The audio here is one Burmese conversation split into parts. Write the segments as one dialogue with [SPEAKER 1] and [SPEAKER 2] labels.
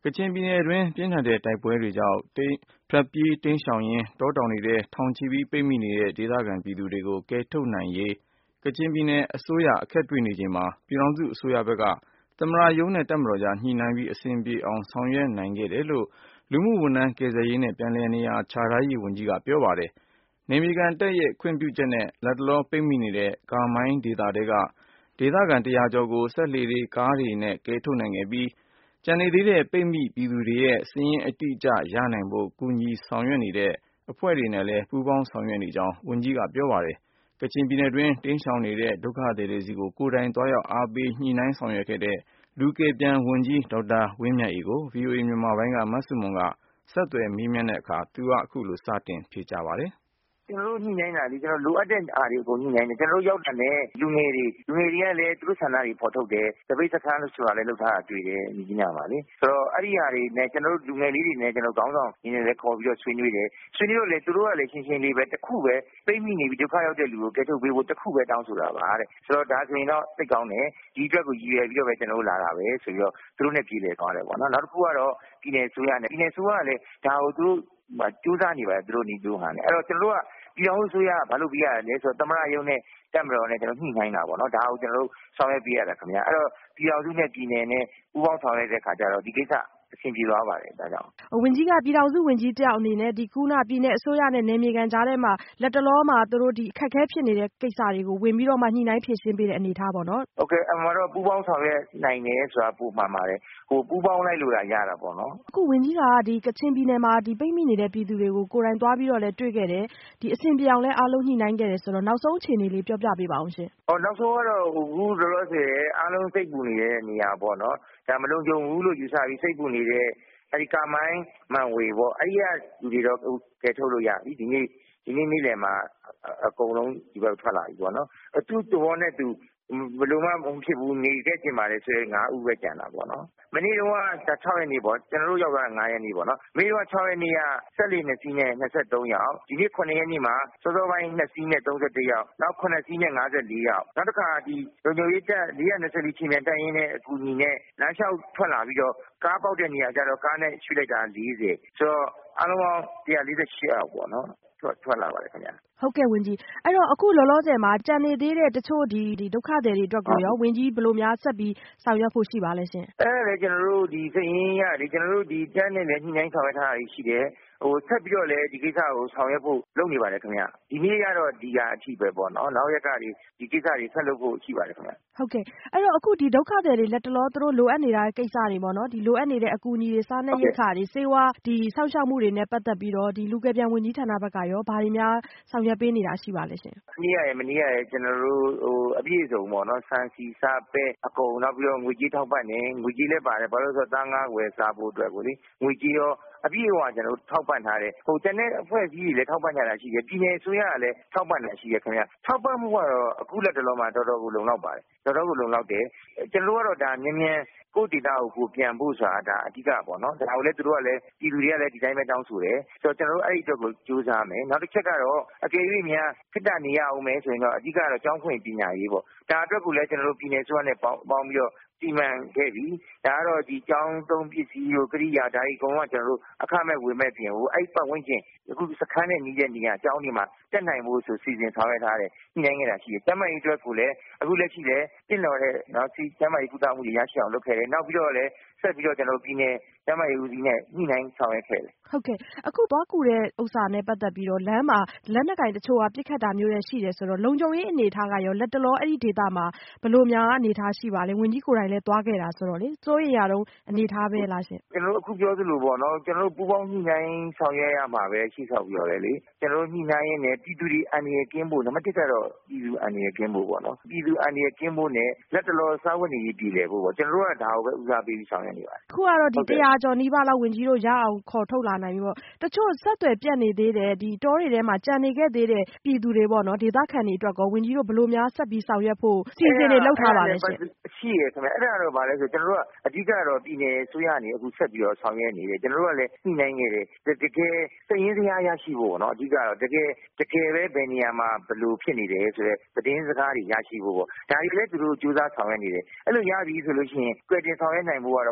[SPEAKER 1] ကချင်ပြည်နယ်တွင်းပြင်းထန်တဲ့တိုက်ပွဲတွေကြောင့်ထွက်ပြေးတိမ်းရှောင်ရင်းတောတောင်တွေထဲထောင်ချီပြီးပိတ်မိနေတဲ့ဒေသခံပြည်သူတွေကိုကယ်ထုတ်နိုင်ရေးကချင်ပြည်နယ်အစိုးရအခက်တွေ့နေချိန်မှာပြည်ထောင်စုအစိုးရဘက်ကသမ္မတရုံးနဲ့တပ်မတော်ကြားညှိနှိုင်းပြီးအဆင်ပြေအောင်ဆောင်ရွက်နိုင်ခဲ့တယ်လို့လူမှုဝန်ထမ်းကယ်ဆယ်ရေးနဲ့ပြန်လည်နေရာချထားရေးဝန်ကြီးကပြောပါတယ်။နယ်မြေခံတပ်ရဲ့ခွင့်ပြုချက်နဲ့လတ်တလောပိတ်မိနေတဲ့ကာမိုင်းဒေသထဲကဒေသခံ100ကျော်ကိုစက်လှေကားတွေနဲ့ကယ်ထုတ်နိုင်ခဲ့ပြီးကျန်နေသေးတဲ့ပိတ်မိပြည်သူတွေရဲ့စာရင်းအတိအကျရနိုင်ဖို့ကူညီဆောင်ရွက်နေတဲ့အဖွဲ့တွေနဲ့လည်းပူးပေါင်းဆောင်ရွက်နေကြောင်းဝန်ကြီးကပြောပါတယ်။ကချင်ပြည်နယ်တွင်းတိမ်းရှောင်နေတဲ့ဒုက္ခသည်တွေဆီကိုကိုယ်တိုင်သွားရောက်အားပေးညှိနှိုင်းဆောင်ရွက်ခဲ့တဲ့လူကယ်ပြန်ဝန်ကြီးဒေါက်တာဝင်းမြတ်အေးကို VOA မြန်မာပိုင်းကမဆုမွန်ကဆက်သွယ်မေးမြန်းတဲ့အခါသူကအခုလိုစတင်ဖြေကြားပါတယ်။
[SPEAKER 2] ကျွန်တော်တို့ညှိနှိုင်းတာလေကျွန်တော်လိုအပ်တဲ့အားတွေအကုန်ညှိနှိုင်းတယ်ကျွန်တော်တို့ရောက်တယ်နဲ့လူငယ်တွေကလည်းသူတို့ဆန္ဒတွေဖော်ထုတ်တယ်တပိတ်စခန်းလို့ဆိုတာလည်းလုပ်ထားတာတွေ့တယ်ညီကြီးညာပါလေဆိုတော့အဲ့ဒီဟာတွေနဲ့ကျွန်တော်တို့လူငယ်လေးတွေနဲ့ကျွန်တော်ခေါင်းဆောင်ညီနေလည်းခေါ်ပြီးတော့ဆွေးနွေးတယ်ဆွေးနွေးတော့လေသူတို့ကလည်းရှင်းရှင်းလေးပဲတစ်ခုပဲပိတ်မိနေပြီးဒုက္ခရောက်တဲ့လူကိုကယ်ထုတ်ပေးဖို့တစ်ခုပဲတောင်းဆိုတာပါတဲ့ဆိုတော့ဒါဆိုရင်တော့သိကောင်းတယ်ဒီအတွက်ကိုရည်ရွယ်ပြီးတော့ပဲကျွန်တော်တို့လာတာပဲဆိုပြီးတော့သူတို့နဲ့ပြည်လည်သွားတယ်ပေါ့နော်နောက်တစ်ခုကတော့ပြည်နယ်ဆိုရနဲ့ပြည်နယ်ဆိုရကလည်းဒါကိုသူတို့ကြိုးစားနေပါတယ်သူတို့နေတို့ဟာနဲ့အဲ့တော့ကျွန်တော်တို့ကပြည်အောင်စုရဘာလို့ပြရလဲဆိုတော့သမ္မတရုံးနဲ့တပ်မတော်နဲ့ကျွန်တော်ညှိနှိုင်းတာပေါ့နော်ဒါကိုကျွန်တော်တို့ဆောင်ရွက်ပေးရတာခင်ဗျာအဲ့တော့ပြည်အောင်စုနဲ့ပြည်နယ်နဲ့ပူးပေါင်းဆောင်ရွက်တဲ့ခါကျတော့ဒီကိစ္စအဆင်ပြေသွားပါတယ်ဒါကြောင့်
[SPEAKER 3] ဝန်ကြီးကပြည်ထောင်စုဝန်ကြီးတယောက်အနေနဲ့ဒီခုနပြည်နယ်အစိုးရနဲ့နယ်မြေခံကြားထဲမှာလက်တလောမှာသူတို့ဒီအခက်အခဲဖြစ်နေတဲ့ကိစ္စတွေကိုဝင်ပြီးတော့မှညှိနှိုင်းဖြေရှင်းပေးတဲ့အနေအထားပေါ့နော်
[SPEAKER 2] ဟုတ်ကဲ့အမှန်တော့ပူးပေါင်းဆောင်ရွက်နိုင်တယ်ဆိုတာပို့မှန်ပါတယ်ဟိုပူးပေါင်းလိုက်လို့ရတာပေါ့နော်
[SPEAKER 3] အခုဝန်ကြီးကဒီကချင်ပြည်နယ်မှာဒီပိတ်မိနေတဲ့ပြည်သူတွေကိုကိုယ်တိုင်သွားပြီးတော့လည်းတွေ့ခဲ့တယ်ဒီအဆင်ပြေအောင်လည်းအားလုံးညှိနှိုင်းခဲ့တယ်ဆိုတော့နောက်ဆုံးအခြေအနေလေးပြောပြပေးပါအောင်ရှင်
[SPEAKER 2] နောက်ဆုံးကတော့အခုလောလောဆယ်အားလုံးစိတ်ပူနေတဲ့နေရာပေါ့နော်ဒါမလုံးကြုံဘူးလို့ယူဆပြီးစိတ်ပူနေတဲ့အဲဒီကာမိုင်းမန်ဝေပေါ့အဲဒီကလူတွေတော့ကယ်ထုတ်လို့ရပြီဒီနေ့နေ့လယ်မှာအကုန်လုံးဒီဘက်ထွက်လာပြီပေါ့နော်သူ့တော်နဲ့သူဘယ်လိုမှမဖြစ်ဘူးနေခဲ့ကျင်ပါလေဆိုရင်9ဦးပဲကျန်တာပေါ့နော်မနေ့တုန်းက6ရက်နေ့ပေါ့ကျွန်တော်တို့ရောက်တာ9ရက်နေ့ပေါ့နော်မနေ့က6ရက်နေ့ကဆက်လီ2စီးနဲ့23ယောက်ဒီနေ့9ရက်နေ့မှာစောစောပိုင်း2စီးနဲ့31ယောက်နောက်9စီးနဲ့54ယောက်နောက်တစ်ခါဒီလုံခြုံရေးတပ်424ချင်းမြန်တပ်ရင်းနဲ့အကူအညီနဲ့လမ်းလျှောက်ထွက်လာပြီးတော့ကားပေါက်တဲ့နေရာကျတော့ကားနဲ့ရွှေ့လိုက်တာ40ဆိုတော့အားလုံးပေါင်း148ယောက်ပေါ့နော်ထွက်လာပါတယ်ခင်ဗျာ
[SPEAKER 3] ဟုတ်ကဲ့ဝန်ကြီးအဲ့တော့အခုလောလောဆယ်မှာကြံနေသေးတဲ့တချို့ဒီဒုက္ခသည်တွေအတွက်ကိုရောဝန်ကြီးဘယ်လိုများဆက်ပြီးဆောင်ရွက်ဖို့ရှိပါလဲရှင်
[SPEAKER 2] အဲ့ဒါလေကျွန်တော်တို့ဒီစည်ရင်းရလေကျွန်တော်တို့ဒီတန်းနဲ့လည်းညှိနှိုင်းဆောင်ရွက်ထားတာရှိတယ်ဆက်ပြီးတော့လည်းဒီကိစ္စကိုဆောင်ရွက်ဖို့လုပ်နေပါတယ်ခင်ဗျဒီနေ့ကတော့ဒီဟာအထိပဲပေါ့နော်နောက်ရက်ကဒီကိစ္စတွေဆက်လုပ်ဖို့ရှိပါတယ်ခင်ဗျ
[SPEAKER 3] ဟုတ်ကဲ့အဲ့တော့အခုဒီဒုက္ခသည်တွေလက်တလောသူတို့လိုအပ်နေတာကိစ္စတွေပေါ့နော်ဒီလိုအပ်နေတဲ့အကူအညီတွေစားနပ်ရိက္ခာတွေစေဝါဒီစောင့်ရှောက်မှုတွေနဲ့ပတ်သက်ပြီးတော့ဒီလူကယ်ပြန်ဝန်ကြီးဌာနဘက်ကရောဘာတွေများဆောင်ရွက်ပေးနေတာရှိပါလဲရှင်
[SPEAKER 2] မနေ့ကကျွန်တော်တို့အပြည့်စုံပေါ့နော်ဆန်စီစားပဲအကုန်နောက်ပြီးတော့ငွေကြေးထောက်ပံ့နေငွေကြေးလည်းပါတယ်ဘာလို့ဆိုတော့သားငါးဝယ်စားဖို့အတွက်ကိုလေငွေကြေးရောအပြည့်အဝကျွန်တော်တို့ထောက်ပံ့ထားတယ်ကျန်တဲ့အဖွဲ့အစည်းတွေလည်းထောက်ပံ့ကြတာရှိတယ်ပြည်နယ်အစိုးရကလည်းထောက်ပံ့တာရှိတယ်ခင်ဗျထောက်ပံ့မှုကတော့အခုလက်တလုံးမှာတော်တော်ကိုလုံလောက်ပါတယ်တော်တော်ကိုလုံလောက်တယ်ကျွန်တော်တို့ကတော့ဒါမြန်ကိုဒေတာကိုပြန်ဖို့ဆိုတာဒါအဓိကပေါ့နော်ဒါကိုလည်းသူတို့ကလည်းပြည်သူတွေကလည်းဒီတိုင်းပဲတောင်းဆိုတယ်ဆိုတော့ကျွန်တော်တို့အဲ့ဒီအတွက်ကိုကြိုးစားမယ်နောက်တစ်ချက်ကတော့အကယ်၍များခက်တာနေရအောင်မယ်ဆိုရင်တော့အဓိကတော့ကျောင်းဖွင့်ပညာရေးပေါ့ဒါအတွက်ကိုလည်းကျွန်တော်တို့ပြည်နယ်ဆိုတာနဲ့ပေါင်းပြီးတော့စီမံခဲ့ပြီဒါကတော့ဒီကျောင်းသုံးပစ္စည်းကိုကရိယာဒါတွေအကုန်လုံးကကျွန်တော်တို့အခမဲ့ဝေမဲ့ပြင်ကိုအဲ့ပတ်ဝန်းကျင်အခုစခန်းနဲ့နီးတဲ့နေရာကျောင်းတွေမှာတက်နိုင်ဖို့ဆိုစီစဉ်ဆောင်ရွက်ထားတယ်ညှိနှိုင်းခဲ့တာရှိတယ်ကျမကြီးအတွက်ကိုလည်းအခုလက်ရှိလည်းပြင်တော်တဲ့နော်စီကျမကြီးကုသမှုတွေရရှိအောင်လုပ်ခဲ့တယ်နောက်ပြီးတော့လည်းဆက်ပြီးတော့ကျွန်တော်တို့ပြည်နယ်ကျမကြီးဦးစီးနဲ့ညှိနှိုင်းဆောင်ရွက်ခဲ့တယ်
[SPEAKER 3] ဟုတ်ကဲ့အခုသွားကူတဲ့ဥစ္စာနဲ့ပတ်သက်ပြီးတော့လမ်းမှာလက်နက်ကင်တချို့ကပြစ်ခတ်တာမျိုးတွေရှိတယ်ဆိုတော့လုံခြုံရေးအနေထားကရောလက်တလောအဲ့ဒီဒေသမှာဘယ်လိုများအနေထားရှိပါလဲဝန်ကြီးကိုယ်တိုင်လည်းသွားခဲ့တာဆိုတော့လေစိုးရိမ်ရတော့အနေထားပဲလားရှင်
[SPEAKER 2] ကျွန်တော်တို့အခုပြောသလိုပေါ့နော်ကျွန်တော်တို့ပူပေါင်းညှိနှိုင်းဆောင်ရွက်ရမှာပဲရှိဆောက်ပြောတယ်လေကျွန်တော်တို့ညှိနှိုင်းရင်းနဲ့ပြည်သူတွေအန္တရာယ်ကင်းဖို့နံပါတ်1ကတော့ပြည်သူအန္တရာယ်ကင်းဖို့ပေါ့နော်ပြည်သူအန္တရာယ်ကင်းဖို့နဲ့လက်တလောစားဝတ်နေရေးပြည်လည်ဖို့ပေါ့ကျွန်တော်တို့ကဒါကိုပဲဦးစားပေးပြီးဆောင်ရွက်နေပါတယ်
[SPEAKER 3] အခုကတော့ဒီ100ကျော်နီးပါးလောက်ဝန်ကြီးတို့ရအောင်ခေါ်ထုတ်လာနိုင်ပြီပေါ့တချို့ဆက်သွယ်ပြတ်နေသေးတယ်ဒီတောတွေထဲမှာကြံနေခဲ့သေးတဲ့ပြည်သူတွေပေါ့နော်ဒေသခံတွေအတွက်ကောဝန်ကြီးတို့ဘယ်လိုများဆက်ပြီးဆောင်ရွက်ဖို့စီစဉ်တွေလုပ်ထားပါလဲရှင်
[SPEAKER 2] ရှိရခင်ဗျအဲ့ဒါတော့ဗာလဲဆိုကျွန်တော်တို့ကအဓိကတော့ပြည်နယ်ဆိုရနေအခုဆက်ပြီးတော့ဆောင်ရွက်နေတယ်ကျွန်တော်တို့ကလည်းညှိနှိုင်းခဲ့တယ်တကယ်စည်ရင်းစရာရရှိဖို့ပေါ့နော်အဓိကတော့တကယ်ပဲဘယ်နေရာမှာဘယ်လိုဖြစ်နေတယ်ဆိုတော့သတင်းစကားတွေရရှိဖို့ပေါ့ဒါတွေလည်းသူတို့စူးစမ်းဆောင်ရွက်နေတယ်အဲ့လိုရပြီဆိုလို့ရှိရင်ကြွယ်တင်ဆောင်ရွက်နိုင်ဖို့ကတော့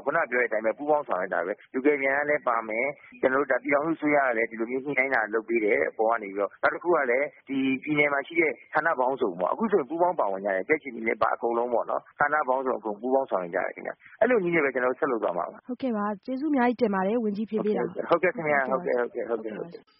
[SPEAKER 2] ခုနပြောတဲ့အတိုင်းပဲပူးပေါင်းဆောင်ရွက်တာပဲလူကယ်ပြန်ကလည်းပါမယ်ကျွန်တော်တို့ပြည်တော်စုဆိုရကလည်းဒီလိုမျိုးညှိနှိုင်းတာလုပ်ပေးတယ်အပေါ်ကနေပြီးတော့နောက်တစ်ခုကလည်းဒီပြည်နယ်မှာရှိတဲ့ဌာနပေါင်းစုံပေါ့အခုဆိုရင်ပူးပေါင်းပါဝင်ကြတယ်ကြက်ချီနေလည်းပါအကုန်လုံးပေါ့နော်ဌာနပေါင်းစုံအကုန်ပူးပေါင်းဆောင်ရွက်ကြတယ်ခင်ဗျအဲ့လိုနည်းနဲ့ပဲကျွန်တော်တို့ဆက်လုပ်သွားမှာပါ
[SPEAKER 3] ဟုတ်ကဲ့ပါကျေးဇူးအများကြီးတင်ပါတယ်ဝန်ကြီးဖြေပေးတာ
[SPEAKER 2] ဟုတ်ကဲ့ခင်ဗျဟုတ်ကဲ့